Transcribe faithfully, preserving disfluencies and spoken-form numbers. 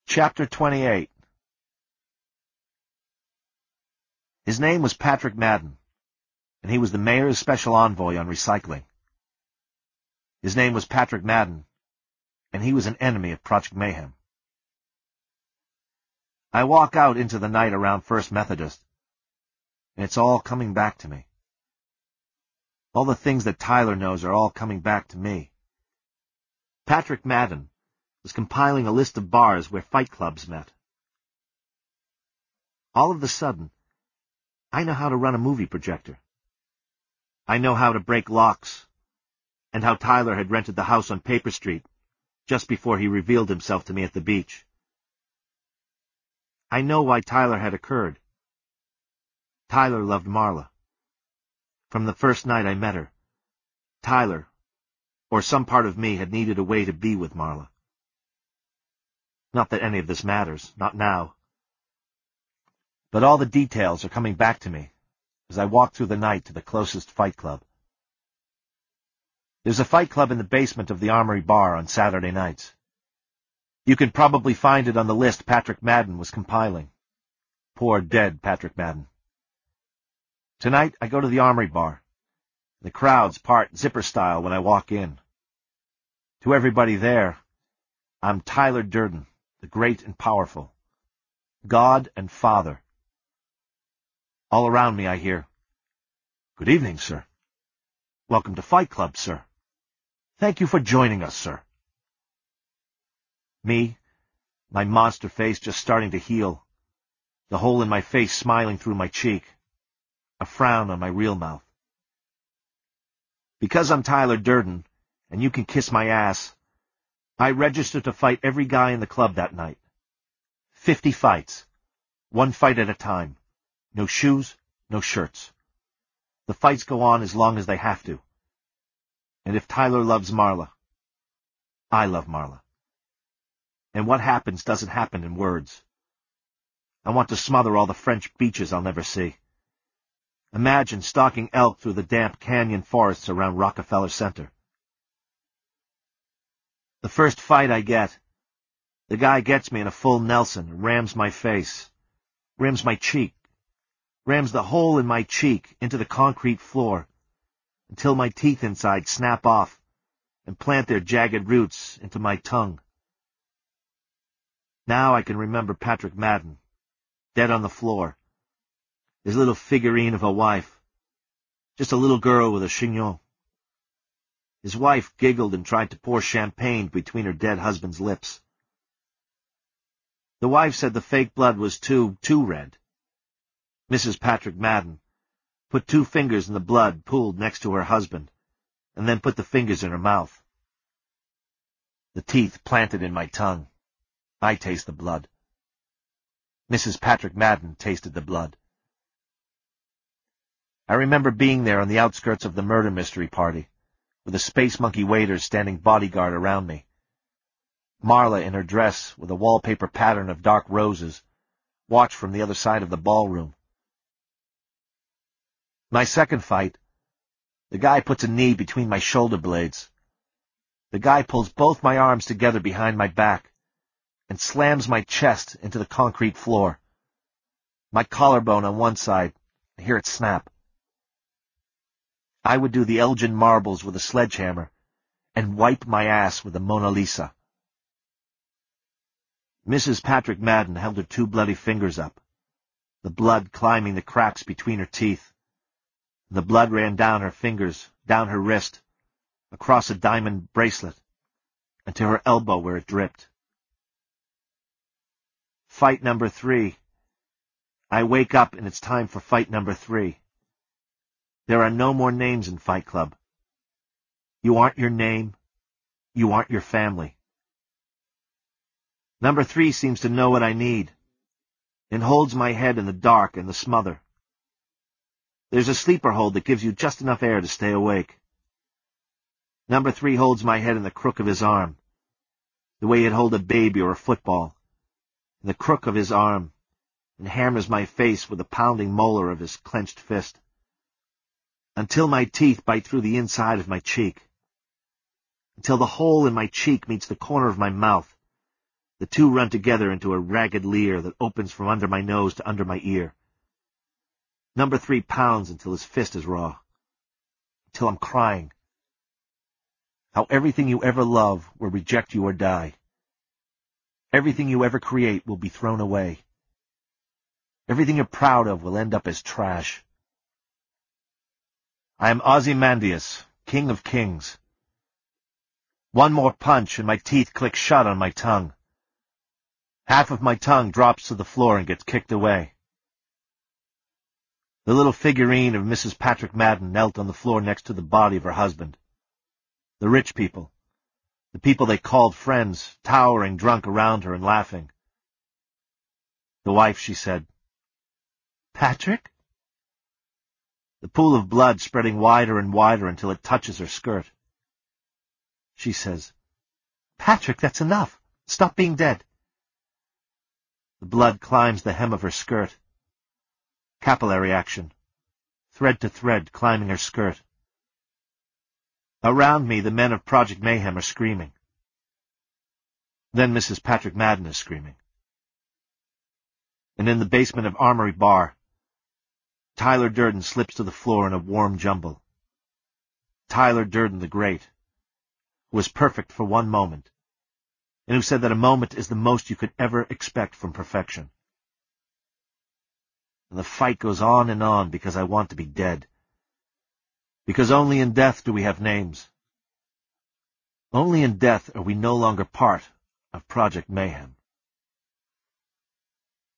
Chapter twenty-eight. His name was Patrick Madden, and he was the mayor's special envoy on recycling. His name was Patrick Madden, and he was an enemy of Project Mayhem. I walk out into the night around First Methodist, and it's all coming back to me. All the things that Tyler knows are all coming back to me. Patrick Madden was compiling a list of bars where fight clubs met. All of a sudden, I know how to run a movie projector. I know how to break locks, and how Tyler had rented the house on Paper Street just before he revealed himself to me at the beach. I know why Tyler had occurred. Tyler loved Marla. From the first night I met her, Tyler, or some part of me, had needed a way to be with Marla. Not that any of this matters, not now. But all the details are coming back to me as I walk through the night to the closest fight club. There's a fight club in the basement of the Armory Bar on Saturday nights. You can probably find it on the list Patrick Madden was compiling. Poor dead Patrick Madden. Tonight I go to the Armory Bar. The crowds part zipper style when I walk in. To everybody there, I'm Tyler Durden, the great and powerful, God and Father. All around me I hear, "Good evening, sir. Welcome to Fight Club, sir. Thank you for joining us, sir." Me, my monster face just starting to heal, the hole in my face smiling through my cheek, a frown on my real mouth. Because I'm Tyler Durden, and you can kiss my ass, I registered to fight every guy in the club that night. Fifty fights, one fight at a time. No shoes, no shirts. The fights go on as long as they have to. And if Tyler loves Marla, I love Marla. And what happens doesn't happen in words. I want to smother all the French beaches I'll never see. Imagine stalking elk through the damp canyon forests around Rockefeller Center. The first fight I get, the guy gets me in a full Nelson and rams my face, rams my cheek, rams the hole in my cheek into the concrete floor until my teeth inside snap off and plant their jagged roots into my tongue. Now I can remember Patrick Madden, dead on the floor, his little figurine of a wife, just a little girl with a chignon. His wife giggled and tried to pour champagne between her dead husband's lips. The wife said the fake blood was too, too red. Missus Patrick Madden put two fingers in the blood pooled next to her husband, and then put the fingers in her mouth. The teeth planted in my tongue. I taste the blood. Missus Patrick Madden tasted the blood. I remember being there on the outskirts of the murder mystery party, with the Space Monkey waiters standing bodyguard around me. Marla in her dress with a wallpaper pattern of dark roses watched from the other side of the ballroom. My second fight, the guy puts a knee between my shoulder blades. The guy pulls both my arms together behind my back and slams my chest into the concrete floor. My collarbone on one side, I hear it snap. I would do the Elgin marbles with a sledgehammer and wipe my ass with a Mona Lisa. Missus Patrick Madden held her two bloody fingers up, the blood climbing the cracks between her teeth. The blood ran down her fingers, down her wrist, across a diamond bracelet, and to her elbow where it dripped. Fight number three. I wake up and it's time for fight number three. There are no more names in Fight Club. You aren't your name. You aren't your family. Number three seems to know what I need, and holds my head in the dark and the smother. There's a sleeper hold that gives you just enough air to stay awake. Number three holds my head in the crook of his arm, the way he'd hold a baby or a football, in the crook of his arm, and hammers my face with the pounding molar of his clenched fist, until my teeth bite through the inside of my cheek, until the hole in my cheek meets the corner of my mouth, The two run together into a ragged leer that opens from under my nose to under my ear. Number three pounds until his fist is raw. Until I'm crying. How everything you ever love will reject you or die. Everything you ever create will be thrown away. Everything you're proud of will end up as trash. I am Ozymandias, king of kings. One more punch and my teeth click shut on my tongue. Half of my tongue drops to the floor and gets kicked away. The little figurine of Missus Patrick Madden knelt on the floor next to the body of her husband. The rich people, the people they called friends, towering drunk around her and laughing. The wife, she said, "Patrick?" The pool of blood spreading wider and wider until it touches her skirt. She says, "Patrick, that's enough. Stop being dead." The blood climbs the hem of her skirt. Capillary action. Thread to thread climbing her skirt. Around me, the men of Project Mayhem are screaming. Then Missus Patrick Madden is screaming. And in the basement of Armory Bar, Tyler Durden slips to the floor in a warm jumble. Tyler Durden the Great, who was perfect for one moment, and who said that a moment is the most you could ever expect from perfection. And the fight goes on and on because I want to be dead. Because only in death do we have names. Only in death are we no longer part of Project Mayhem.